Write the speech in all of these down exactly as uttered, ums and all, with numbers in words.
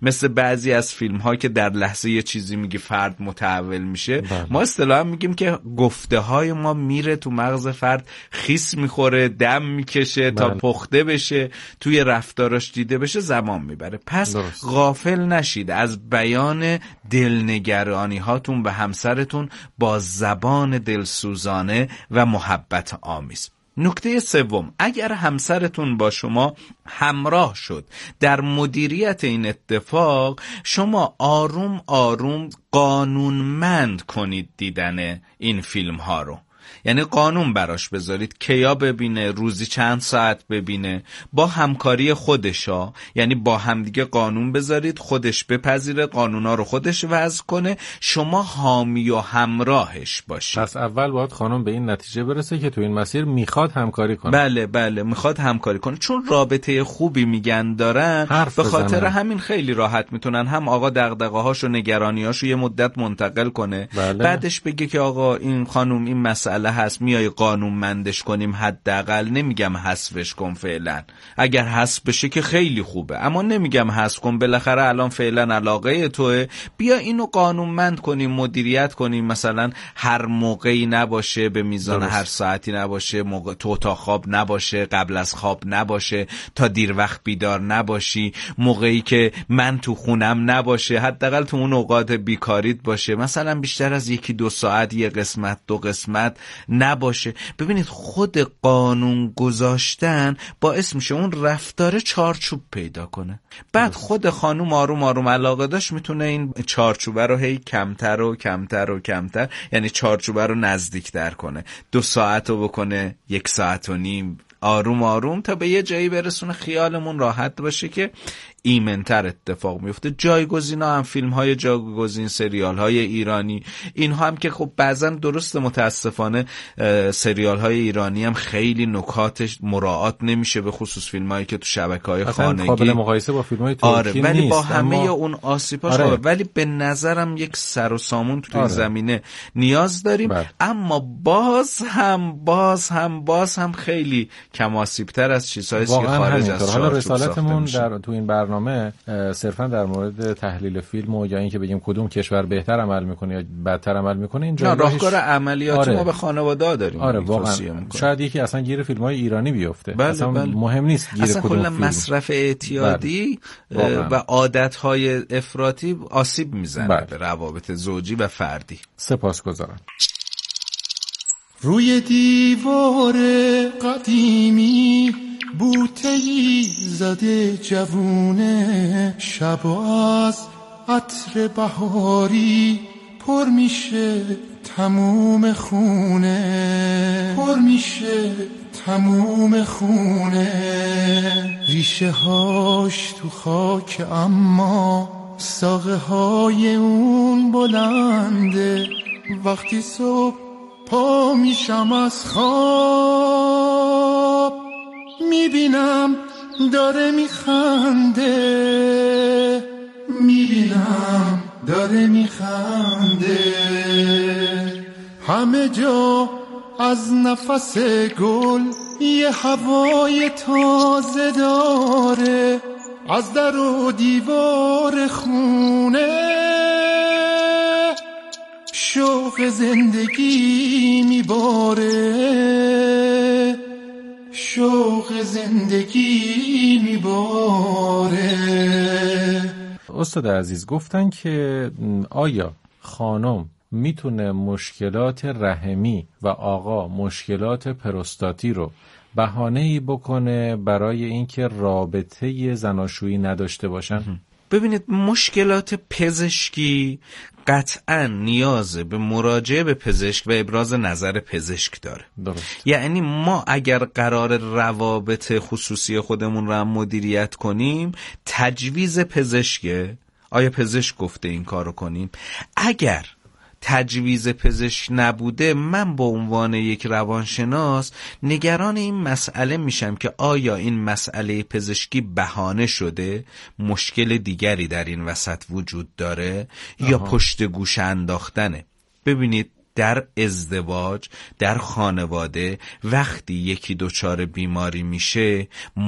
مثل بعضی از فیلم ها که در لحظه یه چیزی میگی فرد متحول میشه. بله. ما اصطلاحا میگیم که گفته های ما میره تو مغز فرد، خیس میخوره، دم میکشه. بله. تا پخته بشه توی رفتاراش دیده بشه زمان میبره. پس درست. غافل نشید از بیان دلنگرانی هاتون به همسرتون با زبان دلسوزانه و محبت آمیز. نکته سوم، اگر همسرتون با شما همراه شد در مدیریت این اتفاق، شما آروم آروم قانونمند کنید دیدن این فیلم ها رو. یعنی قانون براش بذارید، کیا ببینه، روزی چند ساعت ببینه، با همکاری خودشا. یعنی با همدیگه قانون بذارید، خودش بپذیره، قانونا رو خودش وضع کنه، شما حامی و همراهش باشید. پس اول باید خانم به این نتیجه برسه که تو این مسیر میخواد همکاری کنه. بله بله میخواد همکاری کنه، چون رابطه خوبی میگن دارن، به خاطر بزنن. همین خیلی راحت میتونن هم آقا دغدغه‌هاشو نگرانیاشو یه مدت منتقل کنه. بله. بعدش بگه که آقا این خانم این مسئله هست، میای قانونمندش کنیم، حداقل نمیگم حذفش کن فعلا، اگر حذف بشه که خیلی خوبه، اما نمیگم حذف کن، بالاخره الان فعلا علاقه توئه، بیا اینو قانونمند کنیم، مدیریت کنیم، مثلا هر موقعی نباشه، به میزان درست. هر ساعتی نباشه، موقع تو تا خواب نباشه، قبل از خواب نباشه، تا دیر وقت بیدار نباشی، موقعی که من تو خونم نباشه، حداقل تو اون اوقات بیکاریت باشه، مثلا بیشتر از یکی دو ساعت یه قسمت دو قسمت نباشه. ببینید خود قانون گذاشتن باعث میشه اون رفتار چارچوب پیدا کنه. بعد خود خانوم آروم آروم علاقه داشت میتونه این چارچوبه رو هی کمتر و کمتر و کمتر، یعنی چارچوبه رو نزدیکتر کنه، دو ساعت رو بکنه یک ساعت و نیم، آروم آروم تا به یه جایی برسونه خیالمون راحت باشه که ایمن‌تر اتفاق میفته. جایگزینا هم فیلم های جایگزین، سریال های ایرانی، اینها هم که خب بعضا درست متاسفانه سریال های ایرانی هم خیلی نکاتش مراعات نمیشه، به خصوص فیلم هایی که تو شبکه‌های خانگی قابل مقایسه با فیلم های ترکی آره، ولی نیست. با همه اما... اون آسیباش آره. ولی به نظرم یک سر و سامون تو آره. این زمینه نیاز داریم. بله. اما باز هم باز هم باز هم خیلی کم آسیب‌تر از چیزهایی که خارج از حالا رسالتمون در تو این برنامه صرفا در مورد تحلیل فیلم و یا اینکه بگیم کدوم کشور بهتر عمل میکنه یا بدتر عمل میکنه، این نه راهکار عملیاتی آره. ما به خانواده داریم. آره واقعا شاید یکی اصلا گیر فیلم‌های ایرانی بیفته. بله اصلا بله. مهم نیست گیر اصلا کدوم کلا فیلم. مصرف اعتیادی بله. و عادت‌های افراطی آسیب میزنه بله. به روابط زوجی و فردی. سپاسگزارم. روی دیوار قدیمی بوته‌ای زده جوونه، شب از عطر بهاری پر میشه تموم خونه، پر میشه تموم خونه، ریشه هاش تو خاک اما ساقه های اون بلنده، وقتی صبح پا میشم از خواب میبینم داره میخنده، میبینم داره میخنده، همه جا از نفس گل یه هوای تازه داره، از در و دیوار خونه شوق زندگی میباره، شوق زندگی میباره. استاد عزیز گفتن که آیا خانم میتونه مشکلات رحمی و آقا مشکلات پروستاتی رو بهانه‌ای بکنه برای اینکه رابطه زناشویی نداشته باشن؟ ببینید مشکلات پزشکی قطعا نیاز به مراجعه به پزشک و ابراز نظر پزشک داره. درست. یعنی ما اگر قرار روابط خصوصی خودمون رو هم مدیریت کنیم، تجویز پزشکه، آیا پزشک گفته این کار رو کنیم؟ اگر تجویز پزشک نبوده، من به عنوان یک روانشناس نگران این مسئله میشم که آیا این مسئله پزشکی بهانه شده، مشکل دیگری در این وسط وجود داره آها. یا پشت گوش انداختنه. ببینید در ازدواج، در خانواده وقتی یکی دچار بیماری میشه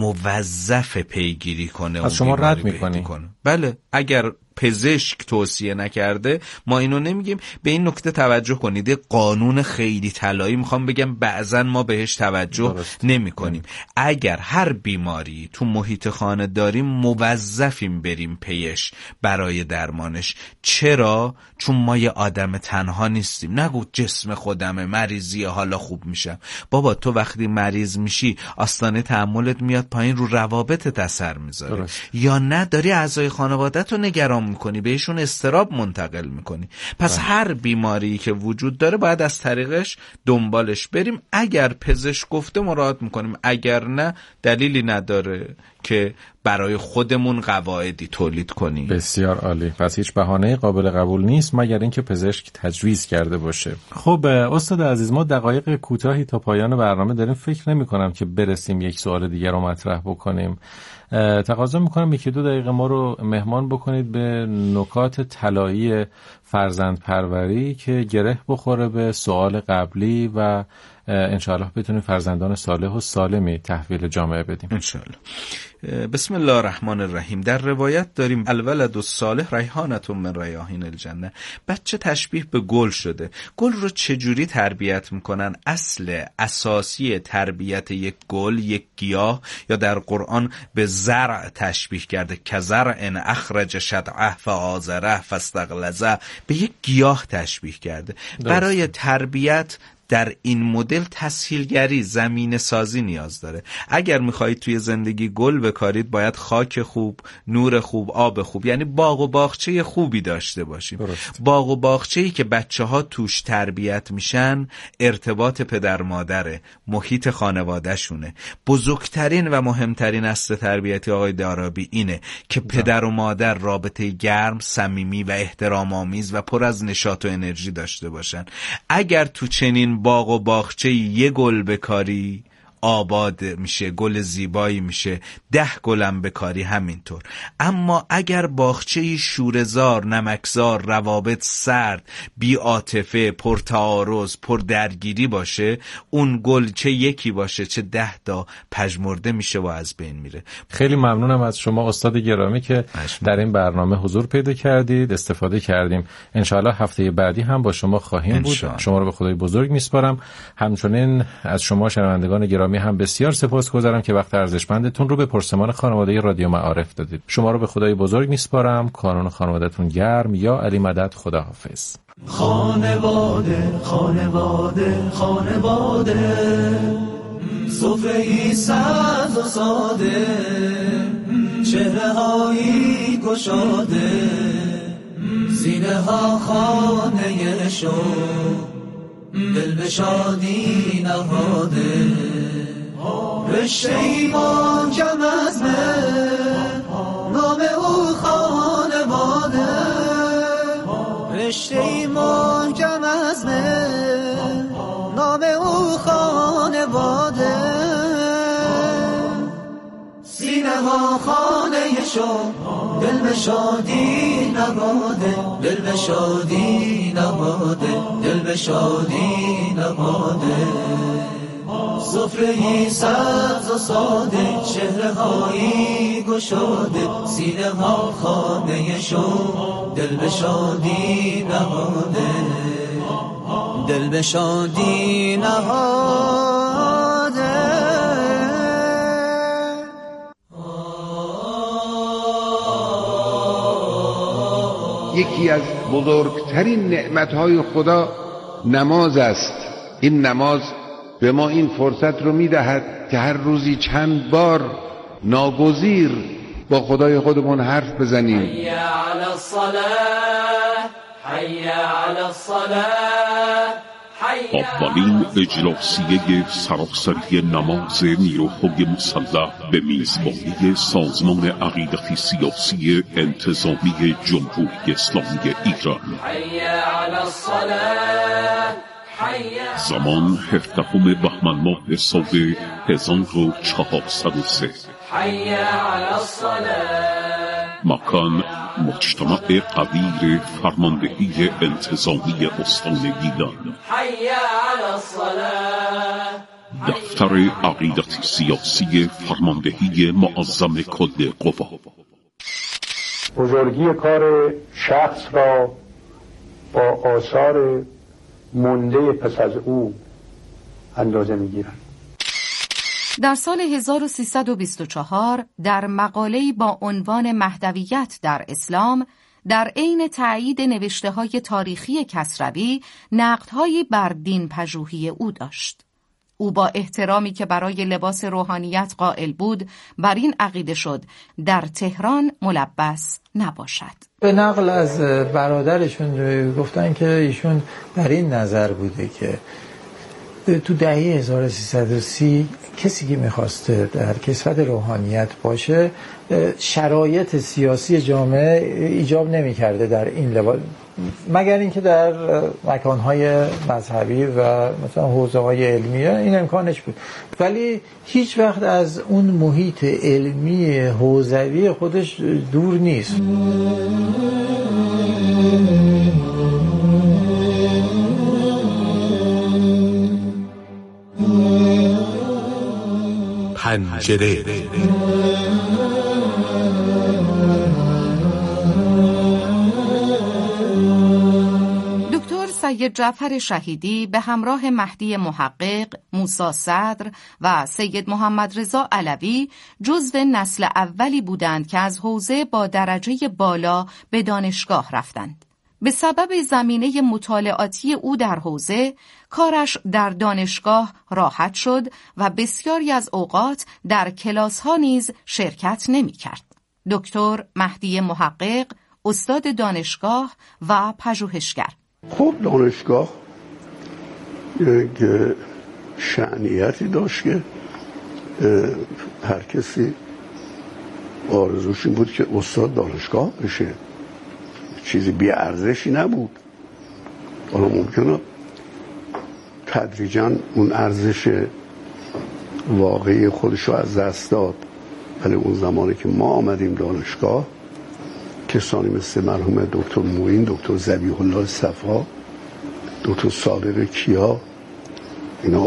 موظف پیگیری کنه. از شما رد میکنی؟ بله، اگر پزشک توصیه نکرده ما اینو نمیگیم. به این نکته توجه کنید، قانون خیلی طلایی میخوام بگم بعضن ما بهش توجه نمی کنیم. اگر هر بیماری تو محیط خانه داریم موظفیم بریم پیش برای درمانش. چرا؟ چون ما یه آدم تنها نیستیم. نگو جسم خودمه، مریضیه حالا خوب میشم. بابا تو وقتی مریض میشی آستانه تحملت میاد پایین، رو روابطت اثر میذاره، یا نه داری اعضای خانواده‌تو نگران میکنی، بهشون اضطراب منتقل میکنی. پس بله. هر بیماری که وجود داره باید از طریقش دنبالش بریم. اگر پزشک گفته مراعات میکنیم، اگر نه دلیلی نداره که برای خودمون قواعدی تولید کنیم. بسیار عالی. پس هیچ بهانه قابل قبول نیست مگر اینکه پزشک تجویز کرده باشه. خب استاد عزیز، ما دقایق کوتاهی تا پایان برنامه داریم. فکر نمی کنم که برسیم یک سوال دیگر رو مطرح بکنیم. تقاضا میکنم یکی دو دقیقه ما رو مهمان بکنید به نکات طلایی فرزند پروری که گره بخوره به سوال قبلی و انشاءالله بتونیم فرزندان صالح و سالمی تحویل جامعه بدیم انشاءالله. بسم الله الرحمن الرحیم. در روایت داریم الولد الصالح ریحانة من ریاحین الجنه. بچه تشبیه به گل شده. گل رو چجوری تربیت میکنن؟ اصل اساسی تربیت یک گل، یک گیاه، یا در قرآن به زرع تشبیه کرده که زرع ان اخرج شطعه فآزره فاستغلظه، به یک گیاه تشبیه کرده. برای تربیت در این مدل تسهیلگری، زمین سازی نیاز داره. اگر میخواهید توی زندگی گل بکارید باید خاک خوب، نور خوب، آب خوب، یعنی باغ و باغچه خوبی داشته باشیم. درست. باغ و باغچه‌ای که بچه ها توش تربیت میشن ارتباط پدر مادره، محیط خانواده شونه. بزرگترین و مهمترین اصل تربیتی آقای دارابی اینه که پدر و مادر رابطه گرم، صمیمی و احترام آمیز و پر از نشاط و انرژی داشته باشن. اگر تو چنین باغ و باغچه یه گل بکاری آباد میشه، گل زیبایی میشه، ده گلم بکاری همینطور. اما اگر باغچه شوره‌زار، نمکزار، روابط سرد، بی عاطفه، پر تعارض، پر درگیری باشه، اون گل چه یکی باشه چه ده تا پژمرده میشه و از بین میره. خیلی ممنونم از شما استاد گرامی که در این برنامه حضور پیدا کردید، استفاده کردیم. انشاءالله هفته بعدی هم با شما خواهیم بود. شما رو به خدای بزرگ میسپارم. همچنین از شما شنوندگان گرامی هم بسیار سپاسگزارم که وقت ارزشمندتون رو به پرسمان خانواده رادیو معارف دادید. شما رو به خدای بزرگ میسپارم. کانون خانواده‌تون گرم. یا علی مدد. خداحافظ. خانواده خانواده خانواده سفره‌ای سبز و ساده، چهره‌هایی گشاده، سینه ها خانه شو، دل به شادی نهاده. رشته ایمان کم از من، نام او خانواده. رشته ایمان کم از من، نام او خانواده. سینه ها خانه شو، دل به شادی نهاده، دل به شادی نهاده، دل به شادی نهاده. سفره‌ای سبز و ساده، چهره‌هایی گشاده، سینه ها خانه شو، دل به شادی نهاده، دل به شادی نهاده. یکی از بزرگترین نعمتهای خدا نماز است. این نماز به ما این فرصت رو میدهد که هر روزی چند بار ناگزیر با خدای خودمون حرف بزنیم. حی علی الصلاة، حی علی الصلاة. اولین اجلاسیه سراسری نماز نیروهای مسلح به میزبانی سازمان عقیدتی سیاسی انتظامی جمهوری اسلامی ایران. حی علی الصلاة. زمان هفدهم بهمن ماه سال هزار و چهارصد و سه. حی علی الصلاة. مکان مجتمع قویر فرماندهی انتظامی استان گیلان. دفتر عقیدت سیاسی فرماندهی معظم کل قوا. بزرگی کار شخص را با آثار مونده پس از او اندازه می‌گیرند. در سال هزار و سیصد و بیست و چهار در مقاله‌ای با عنوان مهدویت در اسلام در عین تایید نوشته‌های تاریخی کسروی نقدهایی بر دین پژوهی او داشت. او با احترامی که برای لباس روحانیت قائل بود بر این عقیده شد در تهران ملبس نباشد. به نقل از برادرشون گفتن که ایشون بر این نظر بوده که تو دهه هزار و سیصد و سی کسی که میخواسته در کسوت روحانیت باشه شرایط سیاسی جامعه ایجاب نمیکرده در این لباس، مگر اینکه در مکانهای مذهبی و مثلا حوزه‌های علمیه این امکانش بود، ولی هیچ وقت از اون محیط علمی حوزوی خودش دور نیست. پنجره. دکتر سید جعفر شهیدی به همراه مهدی محقق، موسی صدر و سید محمد رضا علوی جزو نسل اولی بودند که از حوزه با درجه بالا به دانشگاه رفتند. به سبب زمینه مطالعاتی او در حوزه، کارش در دانشگاه راحت شد و بسیاری از اوقات در کلاس‌ها نیز شرکت نمی‌کرد. دکتر مهدی محقق، استاد دانشگاه و پژوهشگر. خب دانشگاه یک شأنیتی داشت که هر کسی آرزوش این بود که استاد دانشگاه بشه، چیزی بی ارزشی نبود. حالا ممکنه تدریجاً اون ارزش واقعی خودش رو از دست داد، ولی اون زمانی که ما آمدیم دانشگاه کسانی مثل مرحوم دکتر معین، دکتر ذبیح الله صفا، دکتر صادق کیا، اینا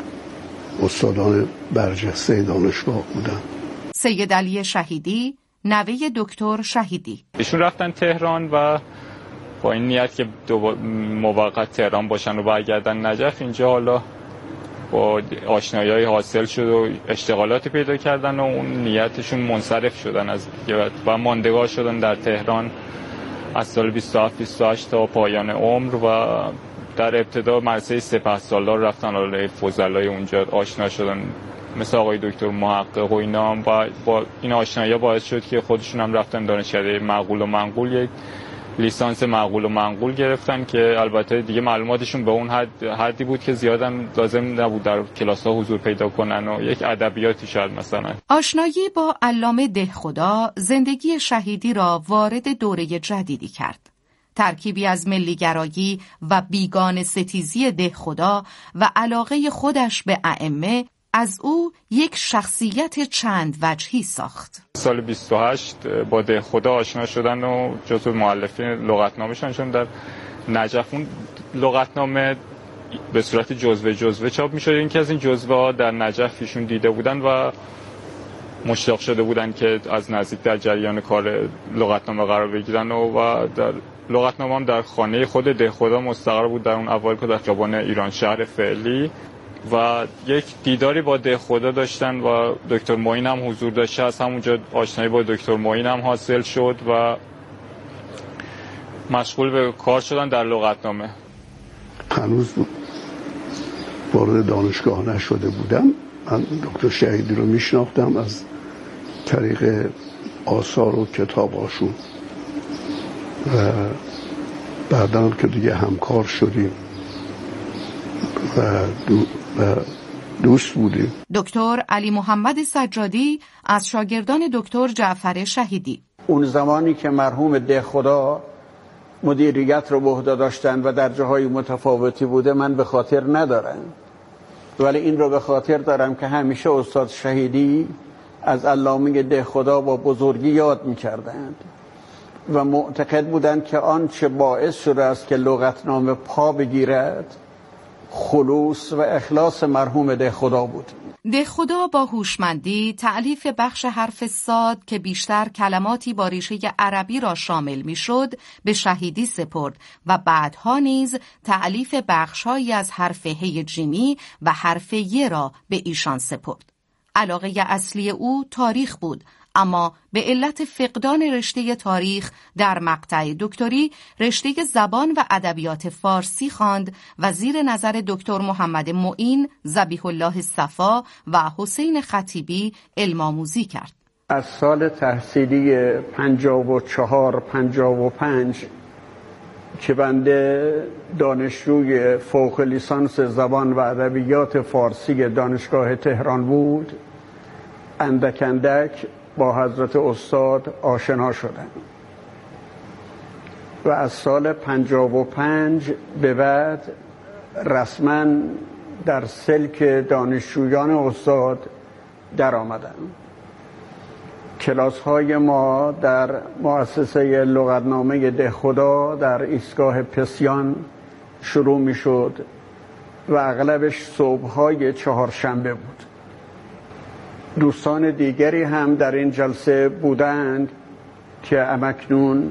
استادان برجسته دانشگاه بودن. سید علی شهیدی، نوه دکتر شهیدی. ایشون رفتن تهران و با این نیت که دو موقت تهران باشن و برگردن نجف. اینجا حالا با آشنایی‌های حاصل شد و اشتغالاتی پیدا کردن و اون نیتشون منصرف شدن از و ماندگار شدن در تهران از سال بیست و هفت بیست و هشت تا پایان عمر و در ابتدا مدرسه سپهسالار رفتن، حالا فضلای اونجا آشنا شدن مثل آقای دکتر محقق و اینا هم با, با این آشنایی‌ها باعث شد که خودشون هم رفتن دانشکده معقول و منقول یک لیسانس معقول و منقول گرفتن که البته دیگه معلوماتشون به اون حد حدی بود که زیادم لازم نبود در کلاس‌ها حضور پیدا کنن و یک ادبیاتی شاید مثلا. آشنایی با علامه دهخدا زندگی شهیدی را وارد دوره جدیدی کرد. ترکیبی از ملیگرایی و بیگانه ستیزی دهخدا و علاقه خودش به ائمه از او یک شخصیت چند وجهی ساخت. سال بیست و هشت با دهخدا آشنا شدن و جزو مؤلفین لغتنامه‌شون شدن در نجف. اون لغتنامه به صورت جزوه جزوه چاپ می‌شد. این که از این جزوه‌ها در نجف ایشون دیده بودن و مشتاق شده بودن که از نزدیک در جریان کار لغتنامه قرار بگیرن و, و در لغتنامه هم در خانه خود دهخدا مستقر بود در اون اول که در خیابان ایران شهر فعلی و یک دیداری با دهخدا داشتن و دکتر معین هم حضور داشته. از همونجا آشنایی با دکتر معین هم حاصل شد و مشغول به کار شدن در لغتنامه. هنوز وارد دانشگاه نشده بودم. من دکتر شهیدی رو میشناختم از طریق آثار و کتاباشون و بعداً که دیگه همکار شدیم و, دو و دوست بودیم. دکتر علی محمد سجادی از شاگردان دکتر جعفر شهیدی. اون زمانی که مرحوم دهخدا مدیریت رو به عهده داشتن و در جاهای متفاوتی بوده من به خاطر ندارم، ولی این رو به خاطر دارم که همیشه استاد شهیدی از علامه دهخدا با بزرگی یاد می‌کردند و معتقد بودند که آنچه باعث شده است که لغتنامه پا بگیرد خلوص و اخلاص مرحوم دهخدا بود. دهخدا با هوشمندی تألیف بخش حرف صاد که بیشتر کلماتی با ریشه عربی را شامل میشد به شهیدی سپرد و بعدها نیز تألیف بخش‌هایی از حرف هی جیمی و حرف ی را به ایشان سپرد. علاقه اصلی او تاریخ بود، اما به علت فقدان رشته تاریخ در مقطع دکتری رشته زبان و ادبیات فارسی خواند و زیر نظر دکتر محمد معین، ذبیح الله صفا و حسین خطیبی علم آموزی کرد. از سال تحصیلی پنجاه و چهار پنجاه و پنج که بنده دانشجوی فوق لیسانس زبان و ادبیات فارسی دانشگاه تهران بود، اندک اندک با حضرت استاد آشنا شدم و از سال پنجاه و پنج به بعد رسما در سلک دانشجویان استاد در آمدم. کلاس های ما در مؤسسه لغتنامه دهخدا در ایستگاه پسیان شروع می شد و اغلبش صبح های چهارشنبه بود. دوستان دیگری هم در این جلسه بودند که امکنون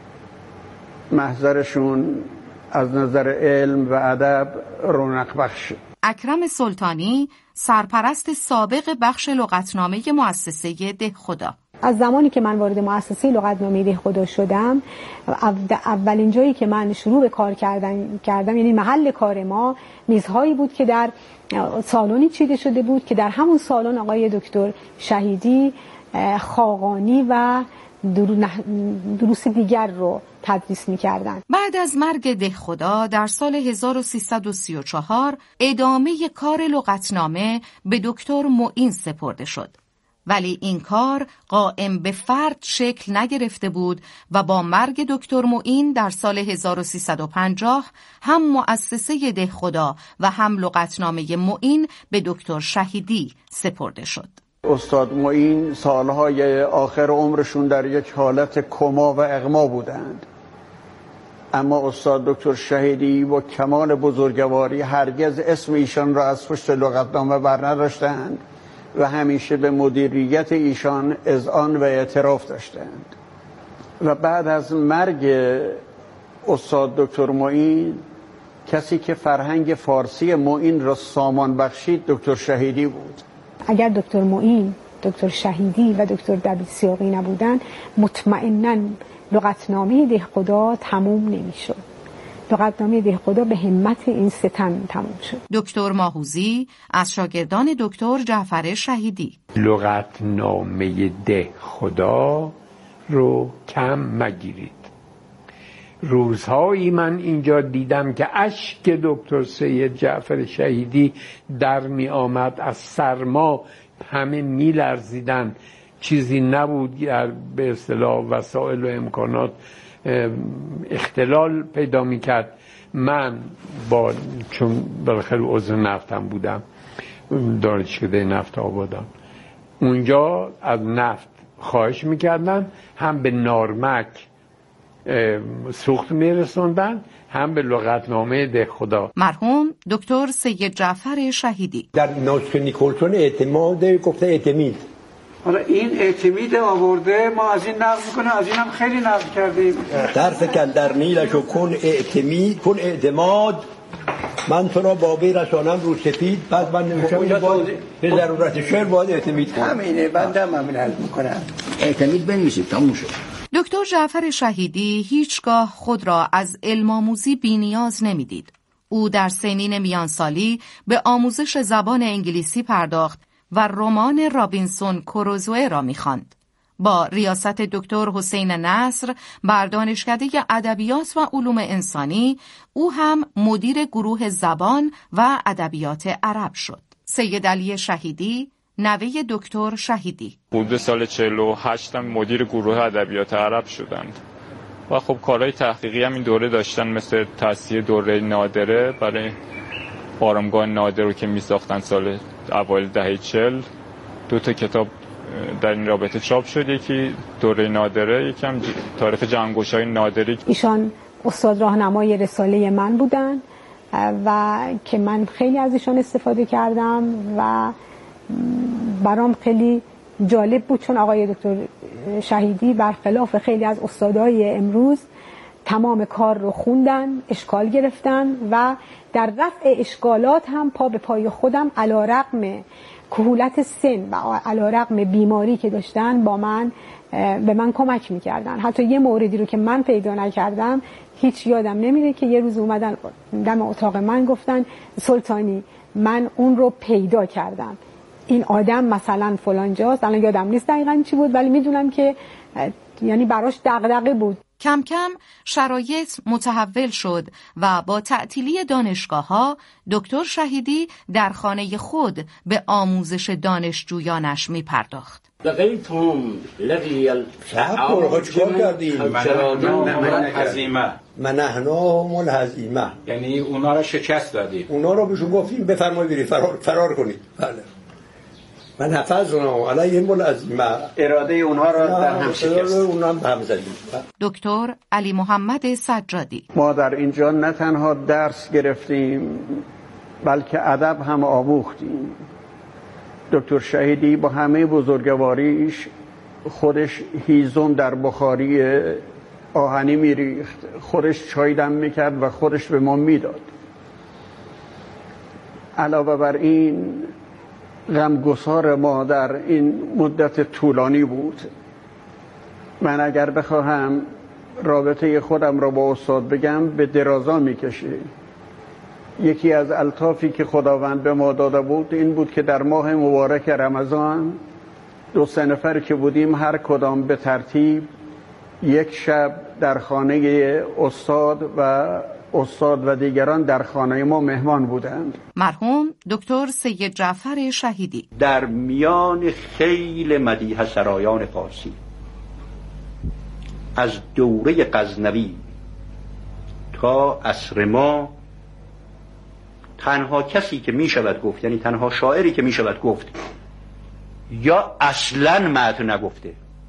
محضرشون از نظر علم و ادب رونق بخش. اکرم سلطانی، سرپرست سابق بخش لغتنامه مؤسسه دهخدا: از زمانی که من وارد مؤسسه لغتنامه دهخدا شدم، اولین جایی که من شروع به کار کردن کردم یعنی محل کار ما میزهایی بود که در سالونی چیده شده بود که در همون سالن آقای دکتر شهیدی خاقانی و دروس دیگر رو تدریس می‌کردند. بعد از مرگ دهخدا در سال هزار و سیصد و سی و چهار ادامه کار لغتنامه به دکتر معین سپرده شد. ولی این کار قائم به فرد شکل نگرفته بود و با مرگ دکتر معین در سال هزار و سیصد و پنجاه هم مؤسسه دهخدا و هم لغتنامه معین به دکتر شهیدی سپرده شد. استاد معین سالهای آخر عمرشون در یک حالت کما و اغما بودند، اما استاد دکتر شهیدی با کمال بزرگواری هرگز اسم ایشان را از پشت لغتنامه برنداشتند و همیشه به مدیریت ایشان اذعان و اعتراف داشتند. و بعد از مرگ استاد دکتر معین کسی که فرهنگ فارسی معین را سامان بخشید دکتر شهیدی بود. اگر دکتر معین، دکتر شهیدی و دکتر دبیرسیاقی نبودن، مطمئناً لغتنامه دهخدا تموم نمی‌شد. لغتنامه دهخدا به همت این سه تن تموم شد. دکتر ماهوزی از شاگردان دکتر جعفر شهیدی: لغتنامه دهخدا رو کم مگیرید. روزهایی من اینجا دیدم که اشک دکتر سید جعفر شهیدی در می آمد، از سرما همه می لرزیدن، چیزی نبود به اصطلاح وسایل و امکانات اختلال پیدا می کرد. من با چون بالاخره عضو نفتم بودم، دانشکده نفت آبادان، اونجا از نفت خواهش می کردن هم به نارمک سوخت می رسوندن هم به لغتنامه دهخدا. مرحوم دکتر سید جعفر شهیدی: در نسخه نیکلسون اعتماد گفته اعتمید. حالا این اعتمید آورده، ما از این نقل میکنه، از این هم خیلی نقل کردیم. درف کن در نیلش و کن اعتمید کن اعتماد، من تو را بابی رسانم رو سپید. بعد من نمیشم باید به ضرورت شعر باید اعتمید کنم. همینه، بنده هم همین حل میکنم. اعتمید بنویسید تموم شد. دکتر جعفر شهیدی هیچگاه خود را از علم آموزی بی‌نیاز نمی‌دید. او در سنین میانسالی به آموزش زبان انگلیسی پرداخت و رمان رابینسون کروزوئه را می‌خواند. با ریاست دکتر حسین نصر بر دانشکده ادبیات و علوم انسانی، او هم مدیر گروه زبان و ادبیات عرب شد. سید علی شهیدی، نوه دکتر شهیدی: حدود سال چهل و هشت هم مدیر گروه ادبیات عرب شدند و خب کارهای تحقیقی هم این دوره داشتن، مثل تأسیس دوره نادره برای آرامگاه نادر رو که می ساختن سال اوایل دهه چهل. دو تا کتاب در این رابطه چاپ شد. یکی دوره نادره، یکم تاریخ جهانگشای نادری. ایشان استاد راهنمای رساله من بودن و که من خیلی از ایشان استفاده کردم و برام خیلی جالب بود، چون آقای دکتر شهیدی برخلاف خیلی از استادای امروز تمام کار رو خوندن، اشکال گرفتن و در رفع اشکالات هم پا به پای خودم علیرغم کهولت سن و علیرغم بیماری که داشتن با من به من کمک میکردن. حتی یه موردی رو که من پیدا نکردم هیچ یادم نمیره که یه روز اومدن دم اتاق من گفتن سلطانی من اون رو پیدا کردم، این آدم مثلا فلان جاست، الان یادم نیست دقیقاً چی بود ولی میدونم که یعنی براش دغدغه بود. کم کم شرایط متحول شد و با تعطیلی دانشگاه‌ها دکتر شهیدی در خانه خود به آموزش دانشجویانش می پرداخت. لقیتم لقی الشعب چیکار کردیم؟ هزیمه منحناهم الهزیمه، یعنی اونا را شکست دادیم. اونا را بهشون گفتیم بفرمایید برید فرار, فرار کنید. بله. من حفظنا علیهم العزیمه، اراده اونها را در هم شکست، اونها هم هم زدیم. دکتر علی محمد سجادی: ما در اینجا نه تنها درس گرفتیم بلکه ادب هم آموختیم. دکتر شهیدی با همه بزرگواریش خودش هیزم در بخاری آهنی میریخت، خودش چای دم میکرد و خودش به ما میداد. علاوه بر این غمگسار ما در این مدت طولانی بود. من اگر بخواهم رابطه خودم را با استاد بگم به درازا میکشه. یکی از الطافی که خداوند به ما داده بود این بود که در ماه مبارک رمضان دو سه نفر که بودیم هر کدام به ترتیب یک شب در خانه استاد و استاد و دیگران در خانه ما مهمان بودند. مرحوم دکتر سید جعفر شهیدی: در میان خیل مدیح سرایان فارسی از دوره غزنوی تا عصر ما تنها کسی که می شود گفت، یعنی تنها شاعری که می شود گفت یا اصلاً مدح نگفته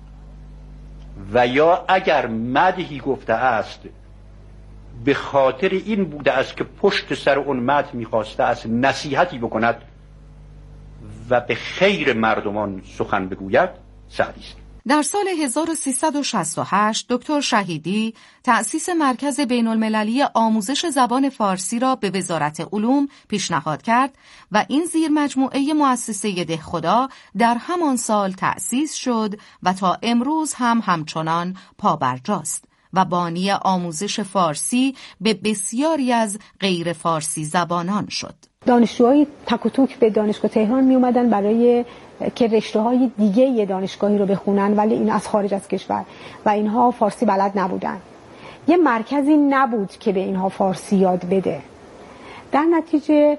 و یا اگر مدحی گفته است به خاطر این بوده است که پشت سر اون مدح میخواسته است نصیحتی بکند و به خیر مردمان سخن بگوید، سعدی است. در سال هزار و سیصد و شصت و هشت دکتر شهیدی تأسیس مرکز بین المللی آموزش زبان فارسی را به وزارت علوم پیشنهاد کرد و این زیر مجموعه مؤسسه دهخدا در همان سال تأسیس شد و تا امروز هم همچنان پابرجاست و بانی آموزش فارسی به بسیاری از غیر فارسی زبانان شد. دانشجوهای تک و توک به دانشگاه تهران می اومدن برای که رشته‌های دیگه یه دانشگاهی رو بخونن، ولی این از خارج از کشور و اینها فارسی بلد نبودن. یه مرکزی نبود که به اینها فارسی یاد بده. در نتیجه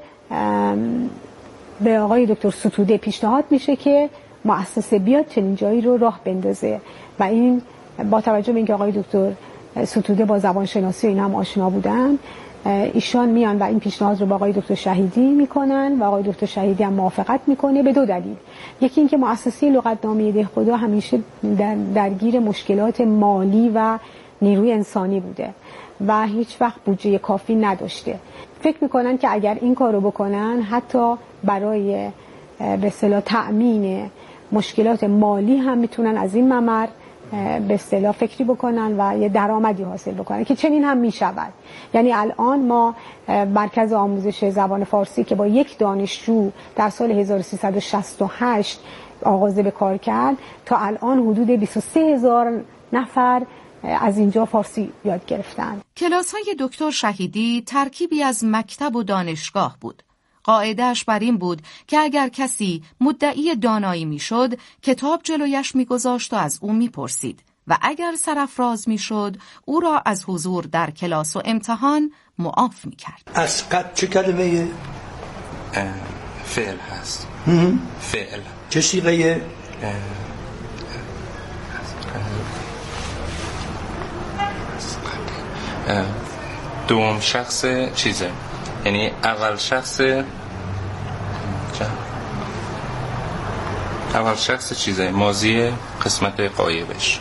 به آقای دکتر ستوده پیشنهاد میشه که مؤسسه بیاد چنین جایی رو راه بندازه و این با توجه به اینکه آقای دکتر ستوده با زبان شناسی و این هم آشنا بودن، ایشان میان و این پیشنهاد رو با آقای دکتر شهیدی میکنن و آقای دکتر شهیدی هم موافقت میکنه به دو دلیل. یکی اینکه مؤسسه لغتنامه دهخدا همیشه در درگیر مشکلات مالی و نیروی انسانی بوده و هیچ وقت بودجه کافی نداشته. فکر میکنن که اگر این کارو بکنن حتی برای به اصطلاح تأمین مشکلات مالی هم میتونن از این ممر به اصطلاح فکری بکنن و یه درآمدی حاصل بکنن که چنین هم میشود. یعنی الان ما مرکز آموزش زبان فارسی که با یک دانشجو در سال هزار و سیصد و شصت و هشت آغاز به کار کرد تا الان حدود بیست و سه هزار نفر از اینجا فارسی یاد گرفتن. کلاس های دکتر شهیدی ترکیبی از مکتب و دانشگاه بود. قاعده‌اش بر این بود که اگر کسی مدعی دانایی میشد کتاب جلویش میگذاشت و از او میپرسید و اگر سرافراز میشد او را از حضور در کلاس و امتحان معاف میکرد. اسقط چه کلمه؟ فعل هست. فعل. چه صیغه؟ دوم شخص چیزه، یعنی اول شخص اول شخص چیزه ماضی قسمت غایبش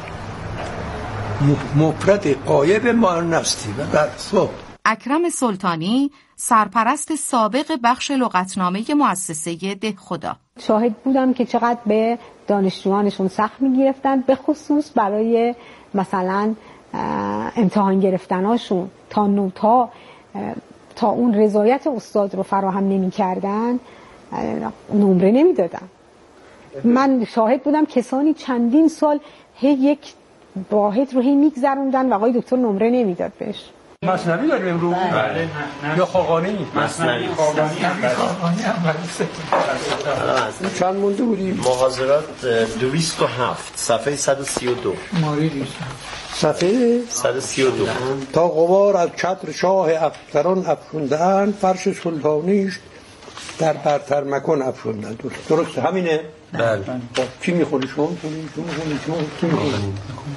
مفرد غایب مؤنثی و بعد صبح. اکرم سلطانی سرپرست سابق بخش لغتنامه مؤسسه دهخدا. شاهد بودم که چقدر به دانشجویانشون سخت می‌گرفتن، به خصوص برای مثلا امتحان گرفتناشون تا نوتا تا اون رضایت استاد رو فراهم نمی‌کردن نمره نمیدادن. من شاهد بودم کسانی چندین سال هی یک واحد رو هی میگذروندن و آقای دکتر نمره نمیداد بهش. مثنوی داریم امروز؟ بله. یا خاقانی؟ مثنوی. خاقانی هم چند مونده بودیم؟ محاضرات دویست و هفت صفحه صد و سی و دو. ماری صفحه صد و سی و دو. تا غبار از چتر شاه افسران افشونده‌اند، فرش سلطانیش در برتر مکان افشوندند. درست همینه؟ بله. کی میخونی شما؟ میخونی شما؟ میخونی کی میخونی؟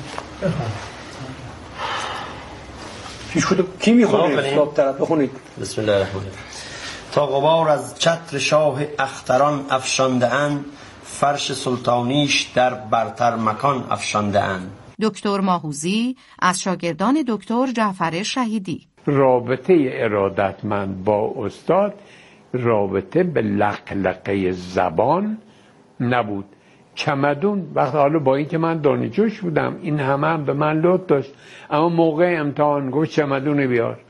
کی شده؟ کی میخونی؟ صاحب طرف بخونید. بسم الله الرحمن الرحیم. تا غبار از چتر شاه اختران افشانده اند، فرش سلطانیش در برتر مکان افشانده اند. دکتر ماهوزی از شاگردان دکتر جعفر شهیدی. رابطه ارادتمند با استاد رابطه به لقلقه زبان نبود. چمدون وقت حالا با این که من دانشجوش بودم این همه هم به من لطف داشت، اما موقع امتحان گفت چمدون بیار.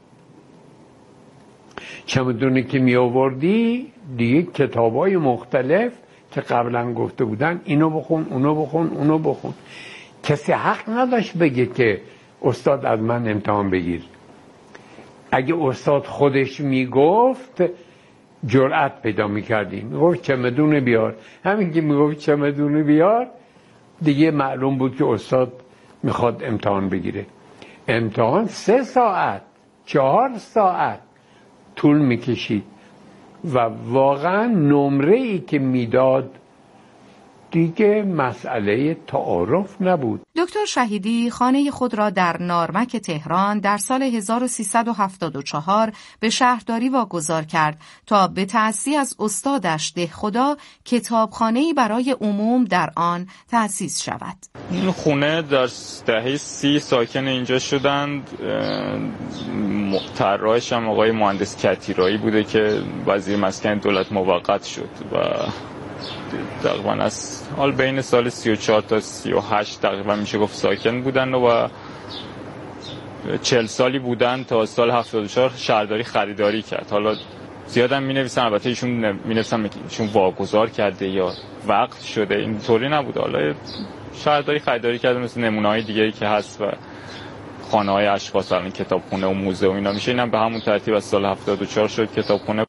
چمدونی که می آوردی دیگه کتابای مختلف که قبلا گفته بودن اینو بخون اونو بخون اونو بخون. کسی حق نداشت بگه که استاد از من امتحان بگیر. اگه استاد خودش میگفت جرأت پیدا میکردیم، میگفت چمدون بیار. همین که میگفت چمدون بیار دیگه معلوم بود که استاد میخواد امتحان بگیره. امتحان سه ساعت چهار ساعت طول میکشید و واقعا نمره ای که میداد دیگه مسئله تعارف نبود. دکتر شهیدی خانه خود را در نارمک تهران در سال هزار و سیصد و هفتاد و چهار به شهرداری واگذار کرد تا به تأسیس از استادش دهخدا کتابخانه‌ای برای عموم در آن تأسیس شود. این خونه در دهه سی ساکن اینجا شدند. طراحش هم آقای مهندس کتیرایی بوده که وزیر مسکن دولت موقت شد و تقریبا از حال بین سال سی و چهار تا سی و هشت تقریبا میشه گفت ساکن بودن و چهل سالی بودن تا سال هفتاد و چهار شهرداری خریداری کرد. حالا زیادم می نویسن، البته ایشون می نویسن ایشون واگذار کرده یا وقت شده، این طوری نبوده. حالا شهرداری خریداری کرده مثل نمونه‌های دیگه‌ای که هست و خانه‌های اشخاص، الان کتابخونه و موزه و اینا میشه. اینم به همون ترتیب از سال هفتاد و چهار شد کتابخونه.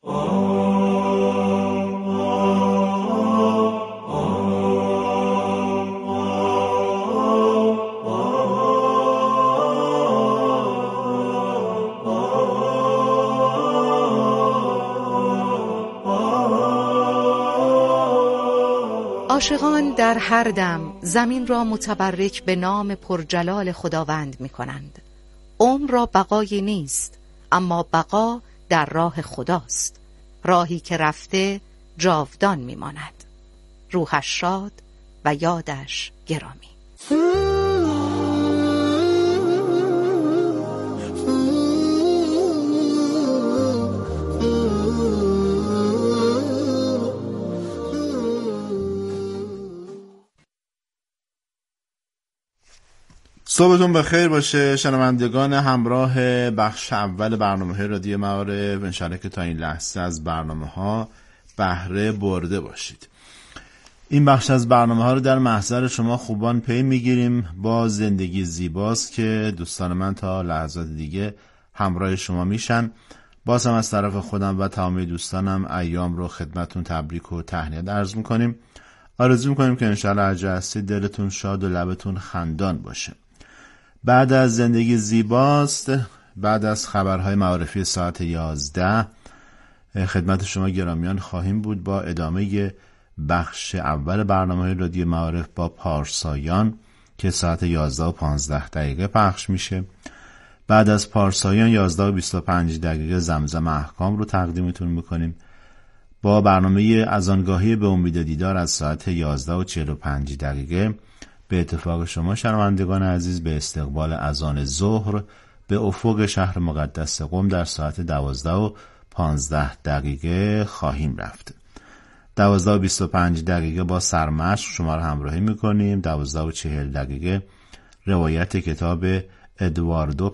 عاشقان در هر دم زمین را متبرک به نام پرجلال خداوند می کنند. عمر را بقای نیست، اما بقا در راه خداست. راهی که رفته جاودان می ماند. روحش شاد و یادش گرامی. صبحتون بخیر باشه شنوندگان همراه بخش اول برنامه رادیو معارف. انشالله که تا این لحظه از برنامه ها بهره برده باشید. این بخش از برنامه ها رو در محضر شما خوبان پی میگیریم با زندگی زیباست که دوستان من تا لحظات دیگه همراه شما میشن. باز هم از طرف خودم و تمامی دوستانم ایام رو خدمتون تبریک و تهنیت عرض میکنیم. آرزو میکنیم که انشالله هر جا هستید دلتون شاد و لبتون خندان باشه. بعد از زندگی زیباست، بعد از خبرهای معارفی ساعت یازده خدمت شما گرامیان خواهیم بود با ادامه بخش اول برنامه رادیو معارف با پارسایان که ساعت یازده و پانزده دقیقه پخش میشه. بعد از پارسایان یازده و بیست و پنج دقیقه زمزم احکام رو تقدیمتون میکنیم. با برنامه اذانگاهی به امید دیدار از ساعت یازده و چهل و پنج دقیقه به اتفاق شما شنوندگان عزیز به استقبال اذان ظهر به افق شهر مقدس قم در ساعت دوازده و پانزده دقیقه خواهیم رفت. دوازده و بیست و پنج دقیقه با سرمشق شما را همراهی میکنیم. دوازده و چهل دقیقه روایت کتاب ادواردو